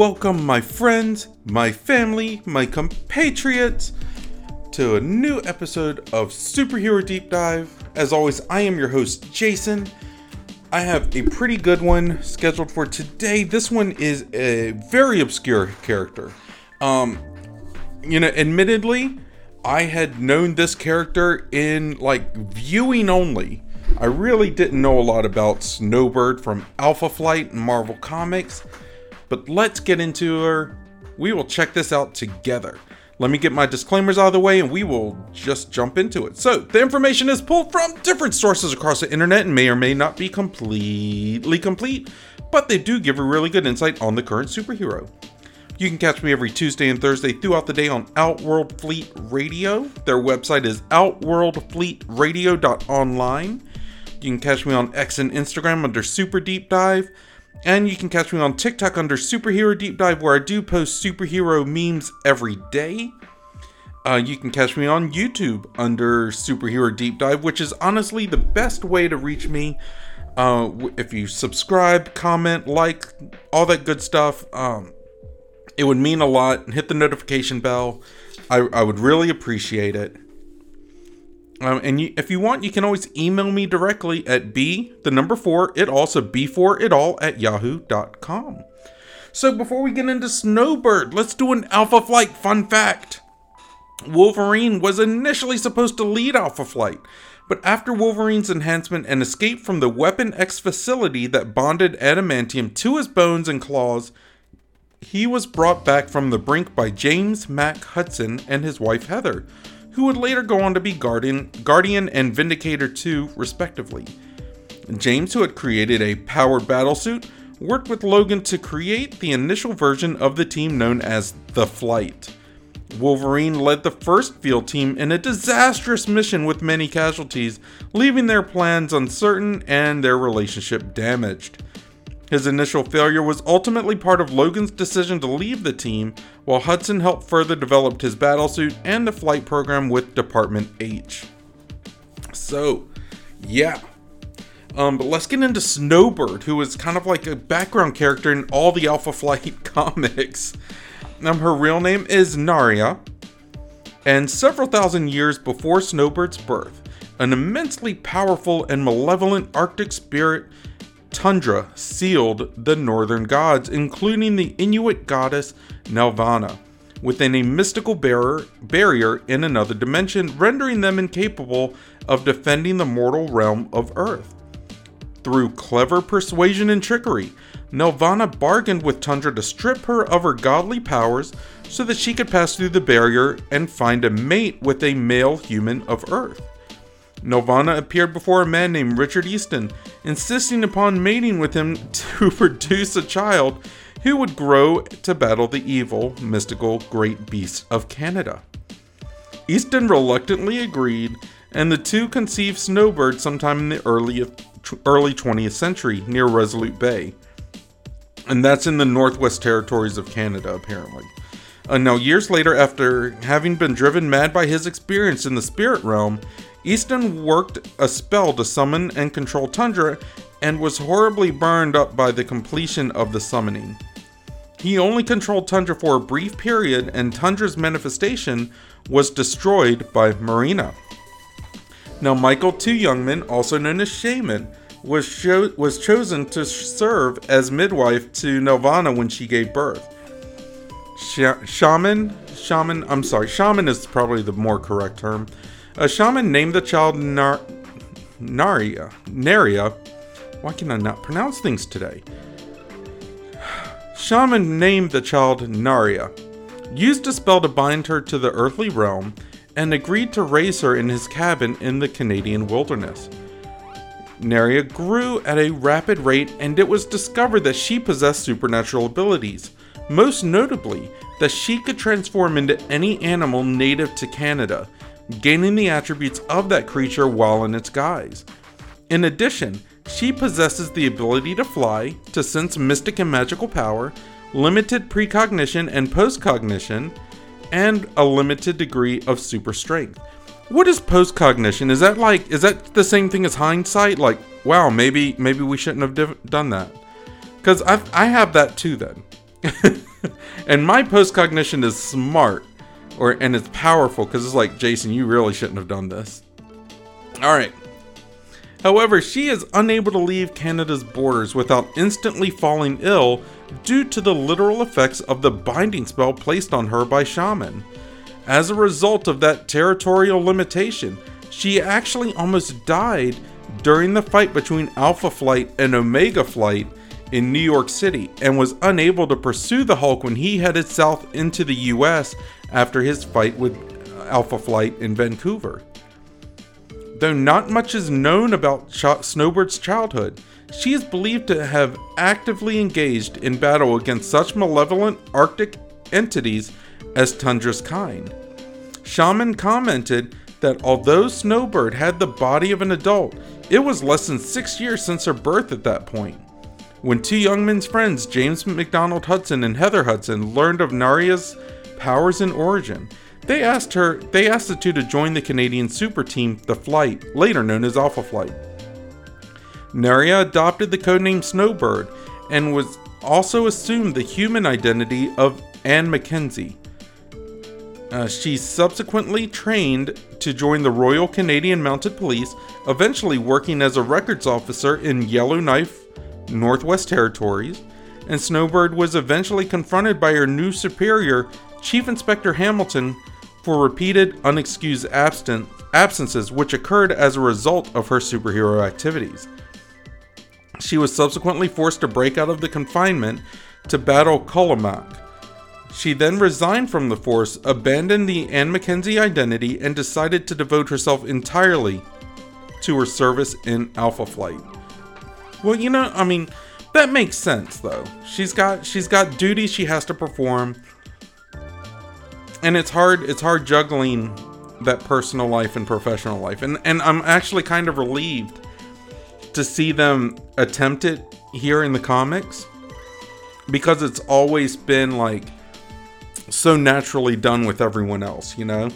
welcome my friends, my family, my compatriots to a new episode of Superhero Deep Dive. As always, I am your host, Jason. I have a pretty good one scheduled for today. This one is a very obscure character. Admittedly, I had known this character in viewing only. I really didn't know a lot about Snowbird from Alpha Flight and Marvel Comics, but let's get into her. We will check this out together. Let me get my disclaimers out of the way and we will just jump into it. So, the information is pulled from different sources across the internet and may or may not be completely complete, but they do give a really good insight on the current superhero. You can catch me every Tuesday and Thursday throughout the day on Outworld Fleet Radio. Their website is outworldfleetradio.online. You can catch me on X and Instagram under Super Deep Dive. And you can catch me on TikTok under Superhero Deep Dive, where I do post superhero memes every day. You can catch me on YouTube under Superhero Deep Dive, which is honestly the best way to reach me. If you subscribe, comment, like, all that good stuff, it would mean a lot. Hit the notification bell. I would really appreciate it. If you want, you can always email me directly at b4itall@yahoo.com. So before we get into Snowbird, let's do an Alpha Flight fun fact. Wolverine was initially supposed to lead Alpha Flight, but after Wolverine's enhancement and escape from the Weapon X facility that bonded adamantium to his bones and claws, he was brought back from the brink by James Mac Hudson and his wife Heather, who would later go on to be Guardian and Vindicator 2, respectively. James, who had created a powered battlesuit, worked with Logan to create the initial version of the team known as The Flight. Wolverine led the first field team in a disastrous mission with many casualties, leaving their plans uncertain and their relationship damaged. His initial failure was ultimately part of Logan's decision to leave the team, while Hudson helped further develop his battlesuit and the flight program with Department H. So, yeah. But let's get into Snowbird, who is kind of like a background character in all the Alpha Flight comics. Her real name is Naria, and several thousand years before Snowbird's birth, an immensely powerful and malevolent Arctic spirit, Tundra, sealed the northern gods, including the Inuit goddess Nelvana, within a mystical barrier in another dimension, rendering them incapable of defending the mortal realm of Earth. Through clever persuasion and trickery, Nelvana bargained with Tundra to strip her of her godly powers so that she could pass through the barrier and find a mate with a male human of Earth. Nelvana appeared before a man named Richard Easton, insisting upon mating with him to produce a child who would grow to battle the evil, mystical Great Beasts of Canada. Easton reluctantly agreed, and the two conceived Snowbird sometime in the early 20th century near Resolute Bay. And that's in the Northwest Territories of Canada, apparently. Now, years later, after having been driven mad by his experience in the spirit realm, Easton worked a spell to summon and control Tundra and was horribly burned up by the completion of the summoning. He only controlled Tundra for a brief period, and Tundra's manifestation was destroyed by Marina. Now, Michael Two Youngman, also known as Shaman, was chosen to serve as midwife to Nelvana when she gave birth. Shaman is probably the more correct term. A shaman named the child Naria. Why can I not pronounce things today? Shaman named the child Naria, used a spell to bind her to the earthly realm, and agreed to raise her in his cabin in the Canadian wilderness. Naria grew at a rapid rate, and it was discovered that she possessed supernatural abilities, most notably that she could transform into any animal native to Canada, gaining the attributes of that creature while in its guise. In addition, she possesses the ability to fly, to sense mystic and magical power, limited precognition and postcognition, and a limited degree of super strength. What is postcognition? Is that the same thing as hindsight? Wow, maybe we shouldn't have done that. Because I have that too then. And my postcognition is smart, and it's powerful, because it's like, Jason, you really shouldn't have done this. Alright. However, she is unable to leave Canada's borders without instantly falling ill due to the literal effects of the binding spell placed on her by Shaman. As a result of that territorial limitation, she actually almost died during the fight between Alpha Flight and Omega Flight in New York City, and was unable to pursue the Hulk when he headed south into the US after his fight with Alpha Flight in Vancouver. Though not much is known about Snowbird's childhood, she is believed to have actively engaged in battle against such malevolent Arctic entities as Tundra's kind. Shaman commented that although Snowbird had the body of an adult, it was less than 6 years since her birth at that point. When two young men's friends, James McDonald Hudson and Heather Hudson, learned of Naria's powers and origin, they asked the two to join the Canadian super team, The Flight, later known as Alpha Flight. Naria adopted the codename Snowbird and was also assumed the human identity of Anne Mackenzie. She subsequently trained to join the Royal Canadian Mounted Police, eventually working as a records officer in Yellowknife, Northwest Territories, and Snowbird was eventually confronted by her new superior, Chief Inspector Hamilton, for repeated unexcused absences which occurred as a result of her superhero activities. She was subsequently forced to break out of the confinement to battle Kolomak. She then resigned from the force, abandoned the Anne Mackenzie identity, and decided to devote herself entirely to her service in Alpha Flight. Well, that makes sense though. She's got duties she has to perform. And it's hard juggling that personal life and professional life. And I'm actually kind of relieved to see them attempt it here in the comics, because it's always been like so naturally done with everyone else, But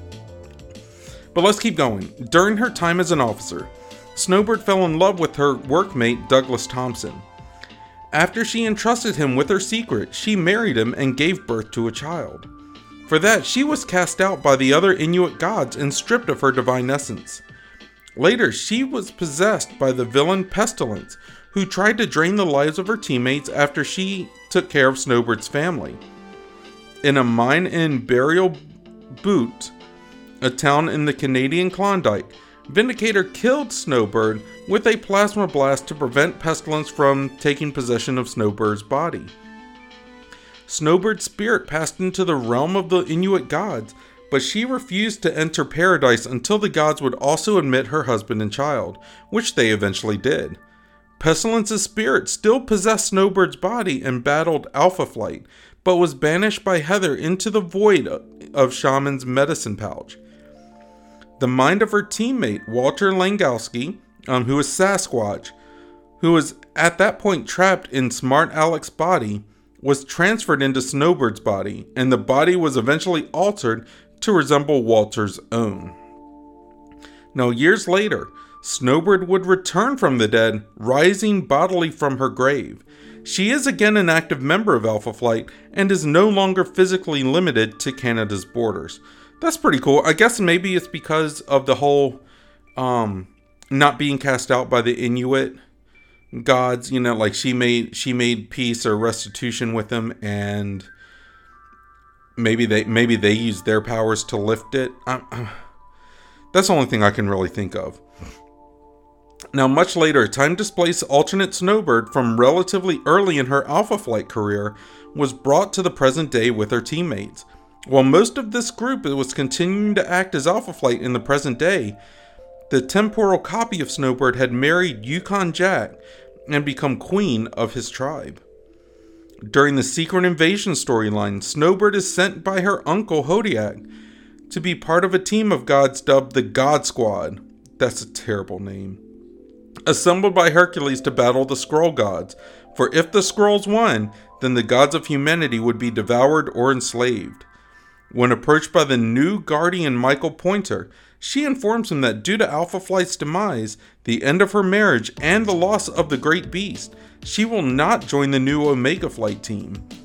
let's keep going. During her time as an officer, Snowbird fell in love with her workmate Douglas Thompson. After she entrusted him with her secret, she married him and gave birth to a child. For that, she was cast out by the other Inuit gods and stripped of her divine essence. Later, she was possessed by the villain Pestilence, who tried to drain the lives of her teammates after she took care of Snowbird's family. In a mine in Burial Butte, a town in the Canadian Klondike, Vindicator killed Snowbird with a plasma blast to prevent Pestilence from taking possession of Snowbird's body. Snowbird's spirit passed into the realm of the Inuit gods, but she refused to enter paradise until the gods would also admit her husband and child, which they eventually did. Pestilence's spirit still possessed Snowbird's body and battled Alpha Flight, but was banished by Heather into the void of Shaman's medicine pouch. The mind of her teammate, Walter Langowski, who is Sasquatch, who was at that point trapped in Smart Alec's body, was transferred into Snowbird's body, and the body was eventually altered to resemble Walter's own. Now, years later, Snowbird would return from the dead, rising bodily from her grave. She is again an active member of Alpha Flight, and is no longer physically limited to Canada's borders. That's pretty cool. I guess maybe it's because of the whole not being cast out by the Inuit gods, like she made peace or restitution with them, and maybe they used their powers to lift it. That's the only thing I can really think of. Now, much later, time-displaced alternate Snowbird from relatively early in her Alpha Flight career was brought to the present day with her teammates. While most of this group was continuing to act as Alpha Flight in the present day, the temporal copy of Snowbird had married Yukon Jack and become queen of his tribe. During the Secret Invasion storyline, Snowbird is sent by her uncle Hodiak to be part of a team of gods dubbed the God Squad. That's a terrible name. Assembled by Hercules to battle the Skrull gods, for if the Skrulls won, then the gods of humanity would be devoured or enslaved. When approached by the new guardian Michael Pointer, she informs him that due to Alpha Flight's demise, the end of her marriage, and the loss of the Great Beast, she will not join the new Omega Flight team.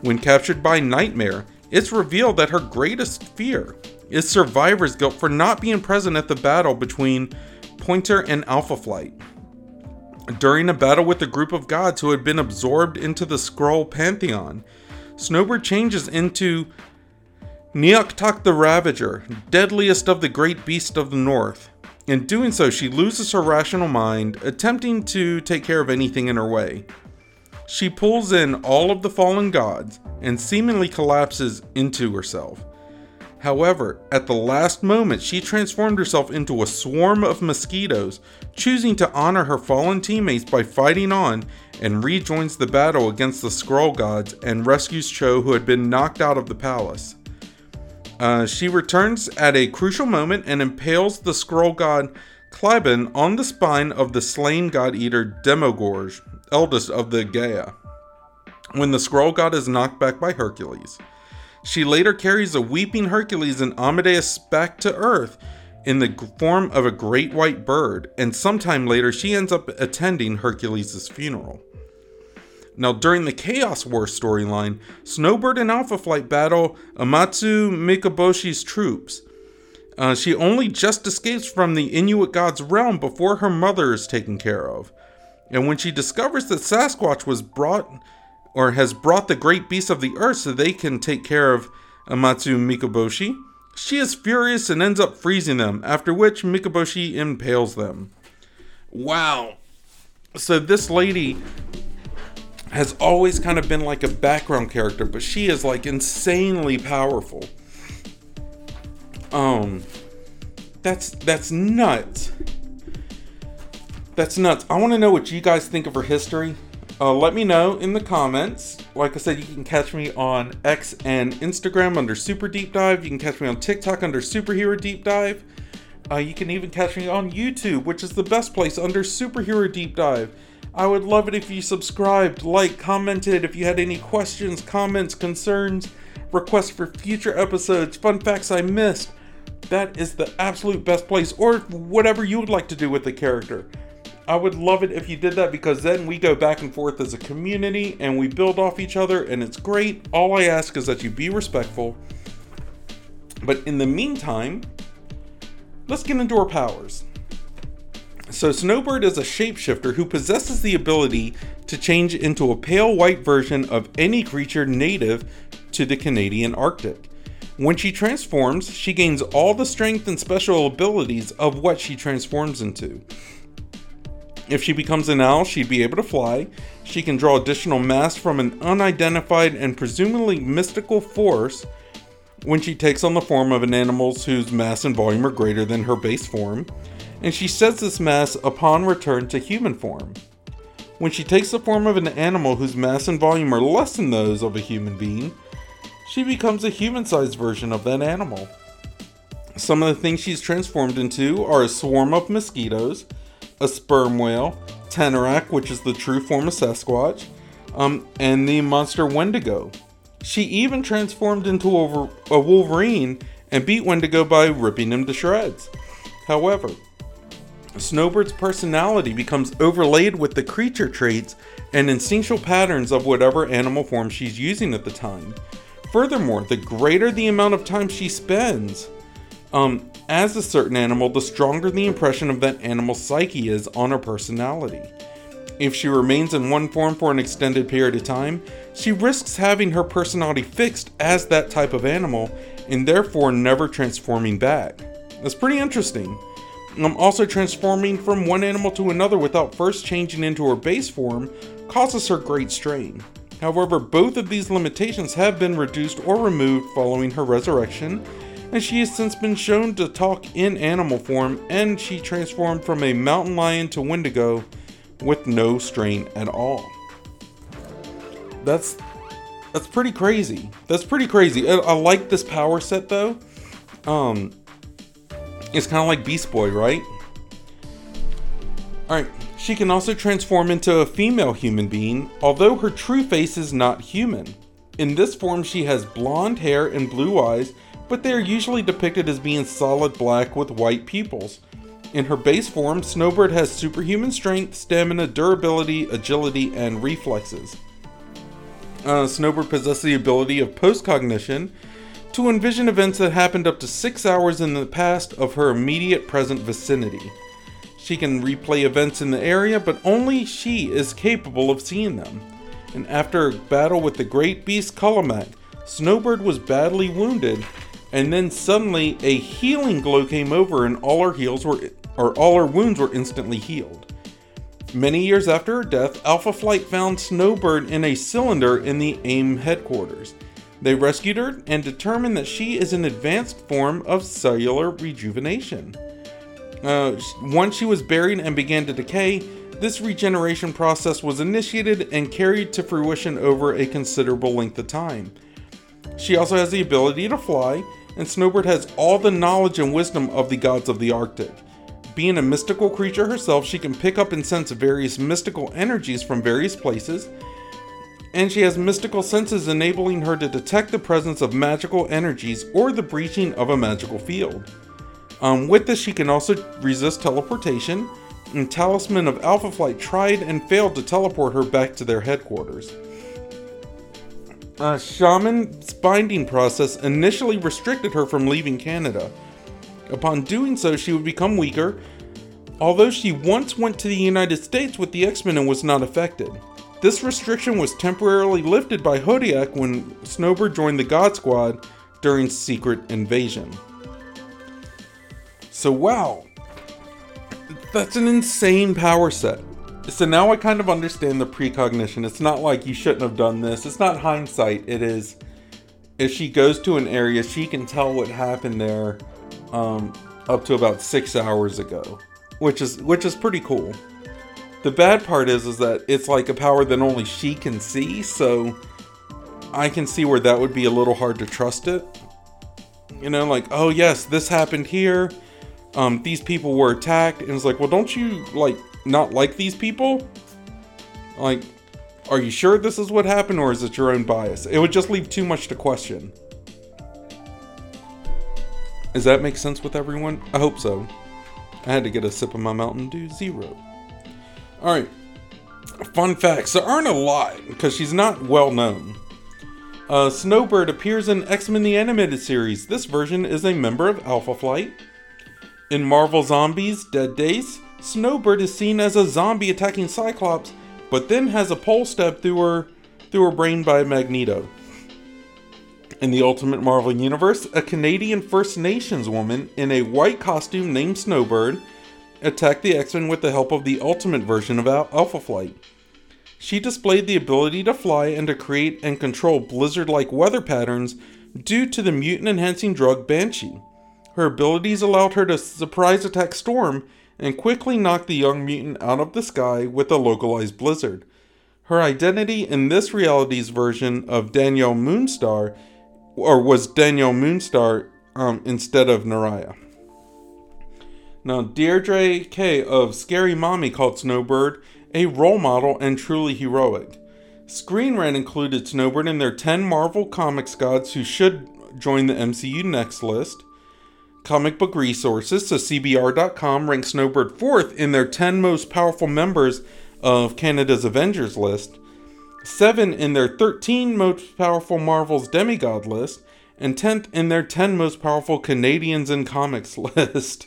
When captured by Nightmare, it's revealed that her greatest fear is survivor's guilt for not being present at the battle between Pointer and Alpha Flight. During a battle with a group of gods who had been absorbed into the Skrull pantheon, Snowbird changes into Neoktok the Ravager, deadliest of the great beasts of the north. In doing so, she loses her rational mind, attempting to take care of anything in her way. She pulls in all of the fallen gods and seemingly collapses into herself. However, at the last moment, she transformed herself into a swarm of mosquitoes, choosing to honor her fallen teammates by fighting on, and rejoins the battle against the Skrull gods and rescues Cho, who had been knocked out of the palace. She returns at a crucial moment and impales the Skrull god Kliban on the spine of the slain god eater Demogorge, eldest of the Gaia, when the Skrull god is knocked back by Hercules. She later carries a weeping Hercules and Amadeus back to Earth in the form of a great white bird, and sometime later she ends up attending Hercules' funeral. Now, during the Chaos War storyline, Snowbird and Alpha Flight battle Amatsu Mikaboshi's troops. She only just escapes from the Inuit god's realm before her mother is taken care of. And when she discovers that Sasquatch has brought the great beasts of the earth so they can take care of Amatsu Mikaboshi, she is furious and ends up freezing them, after which Mikaboshi impales them. Wow. So this lady has always kind of been like a background character, but she is like insanely powerful. That's nuts. That's nuts. I want to know what you guys think of her history. Let me know in the comments. Like I said, you can catch me on X and Instagram under Super Deep Dive. You can catch me on TikTok under Superhero Deep Dive. You can even catch me on YouTube, which is the best place, under Superhero Deep Dive. I would love it if you subscribed, liked, commented, if you had any questions, comments, concerns, requests for future episodes, fun facts I missed. That is the absolute best place, or whatever you would like to do with the character. I would love it if you did that, because then we go back and forth as a community and we build off each other, and it's great. All I ask is that you be respectful. But in the meantime, let's get into her powers. So Snowbird is a shapeshifter who possesses the ability to change into a pale white version of any creature native to the Canadian Arctic. When she transforms, she gains all the strength and special abilities of what she transforms into. If she becomes an owl, she'd be able to fly. She can draw additional mass from an unidentified and presumably mystical force when she takes on the form of an animal whose mass and volume are greater than her base form, and she sheds this mass upon return to human form. When she takes the form of an animal whose mass and volume are less than those of a human being, she becomes a human-sized version of that animal. Some of the things she's transformed into are a swarm of mosquitoes, a sperm whale, Tanorak, which is the true form of Sasquatch, and the monster Wendigo. She even transformed into a Wolverine and beat Wendigo by ripping him to shreds. However, Snowbird's personality becomes overlaid with the creature traits and instinctual patterns of whatever animal form she's using at the time. Furthermore, the greater the amount of time she spends as a certain animal, the stronger the impression of that animal's psyche is on her personality. If she remains in one form for an extended period of time, she risks having her personality fixed as that type of animal and therefore never transforming back. That's pretty interesting. Also, transforming from one animal to another without first changing into her base form causes her great strain. However, both of these limitations have been reduced or removed following her resurrection, and she has since been shown to talk in animal form, and she transformed from a mountain lion to Wendigo with no strain at all. That's pretty crazy. That's pretty crazy. I like this power set though. It's kind of like Beast Boy, right? Alright, she can also transform into a female human being, although her true face is not human. In this form, she has blonde hair and blue eyes, but they are usually depicted as being solid black with white pupils. In her base form, Snowbird has superhuman strength, stamina, durability, agility, and reflexes. Snowbird possesses the ability of post-cognition to envision events that happened up to 6 hours in the past of her immediate present vicinity. She can replay events in the area, but only she is capable of seeing them. And after a battle with the great beast Kalamak, Snowbird was badly wounded, and then suddenly a healing glow came over and all her wounds were instantly healed. Many years after her death, Alpha Flight found Snowbird in a cylinder in the AIM headquarters. They rescued her and determined that she is an advanced form of cellular rejuvenation. Once she was buried and began to decay, this regeneration process was initiated and carried to fruition over a considerable length of time. She also has the ability to fly, and Snowbird has all the knowledge and wisdom of the gods of the Arctic. Being a mystical creature herself, she can pick up and sense various mystical energies from various places, and she has mystical senses enabling her to detect the presence of magical energies or the breaching of a magical field. With this, she can also resist teleportation, and Talisman of Alpha Flight tried and failed to teleport her back to their headquarters. Shaman's binding process initially restricted her from leaving Canada. Upon doing so, she would become weaker, although she once went to the United States with the X-Men and was not affected. This restriction was temporarily lifted by Hodiak when Snowbird joined the God Squad during Secret Invasion. So wow, that's an insane power set. So now I kind of understand the precognition. It's not like you shouldn't have done this. It's not hindsight. It is, if she goes to an area, she can tell what happened there up to about 6 hours ago, which is pretty cool. The bad part is that it's like a power that only she can see, so I can see where that would be a little hard to trust it. You know, like, oh yes, this happened here. These people were attacked, and it's like, well, don't you not like these people? Like, are you sure this is what happened, or is it your own bias? It would just leave too much to question. Does that make sense with everyone? I hope so. I had to get a sip of my Mountain Dew Zero. Alright. Fun facts. There aren't a lot, because she's not well known. Snowbird appears in X-Men the Animated Series. This version is a member of Alpha Flight. In Marvel Zombies Dead Days, Snowbird is seen as a zombie attacking Cyclops, but then has a pole stabbed through her brain by Magneto. In the Ultimate Marvel Universe, a Canadian First Nations woman in a white costume named Snowbird attacked the X-Men with the help of the Ultimate version of Alpha Flight. She displayed the ability to fly and to create and control blizzard-like weather patterns due to the mutant-enhancing drug Banshee. Her abilities allowed her to surprise attack Storm and quickly knock the young mutant out of the sky with a localized blizzard. Her identity in this reality's version of Danielle Moonstar, or was Danielle Moonstar instead of Naraya. Now, Deirdre K of Scary Mommy called Snowbird a role model and truly heroic. Screen Rant included Snowbird in their 10 Marvel Comics gods who should join the MCU Next list. Comic Book Resources, so CBR.com, ranked Snowbird 4th in their 10 most powerful members of Canada's Avengers list, 7 in their 13 most powerful Marvel's Demigod list, and 10th in their 10 most powerful Canadians in Comics list.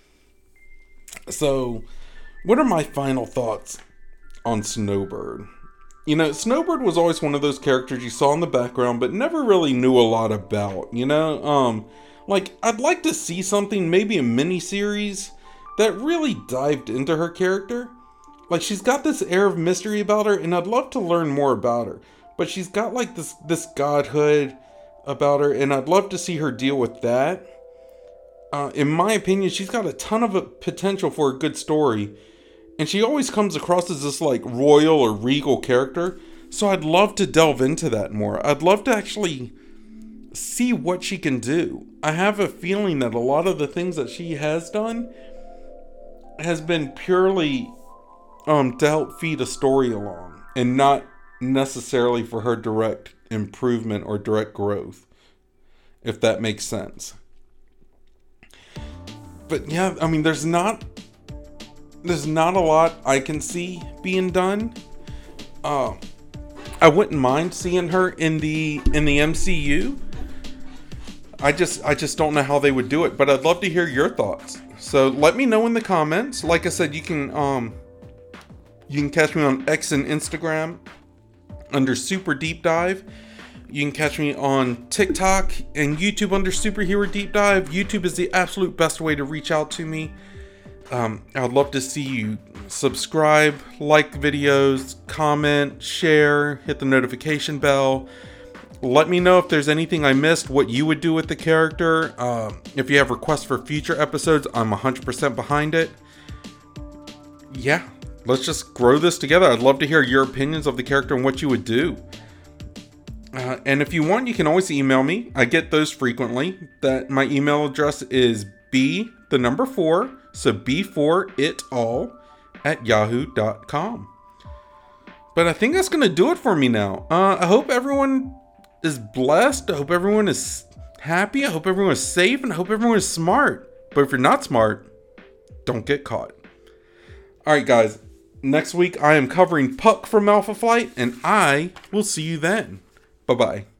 So, what are my final thoughts on Snowbird? You know, Snowbird was always one of those characters you saw in the background, but never really knew a lot about, you know? I'd like to see something, maybe a mini-series, that really dived into her character. Like, she's got this air of mystery about her, and I'd love to learn more about her. But she's got, like, this godhood about her, and I'd love to see her deal with that. In my opinion, she's got a ton of potential for a good story. And she always comes across as this, like, royal or regal character. So I'd love to delve into that more. I'd love to actually see what she can do. I have a feeling that a lot of the things that she has done has been purely to help feed a story along, and not necessarily for her direct improvement or direct growth, if that makes sense. But yeah, I mean, there's not a lot I can see being done. I I wouldn't mind seeing her in the MCU. I just don't know how they would do it, but I'd love to hear your thoughts. So let me know in the comments. Like I said, you can catch me on X and Instagram under Super Deep Dive. You can catch me on TikTok and YouTube under Superhero Deep Dive. YouTube is the absolute best way to reach out to me. I'd love to see you subscribe, like videos, comment, share, hit the notification bell. Let me know if there's anything I missed, what you would do with the character. If you have requests for future episodes, I'm 100% behind it. Yeah, let's just grow this together. I'd love to hear your opinions of the character and what you would do. And if you want, you can always email me. I get those frequently. My email address is B4, so B4itall @yahoo.com. But I think that's going to do it for me now. I hope everyone is blessed. I hope everyone is happy. I hope everyone is safe. And I hope everyone is smart. But if you're not smart, don't get caught. Alright guys, next week I am covering Puck from Alpha Flight, and I will see you then. Bye-bye.